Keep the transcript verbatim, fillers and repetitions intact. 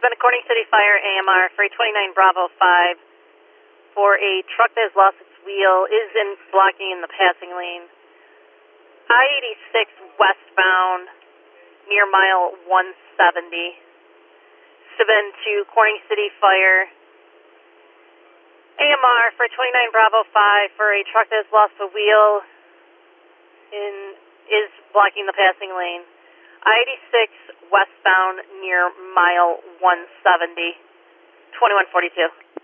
been a Corning City Fire A M R for a twenty-nine Bravo five for a truck that has lost its wheel, is in blocking in the passing lane. I eighty-six westbound near mile one seventy. It's been to Corning City Fire A M R for a twenty-nine Bravo five for a truck that has lost a wheel in is blocking the passing lane. I eighty-six westbound near mile one seventy, twenty-one forty-two.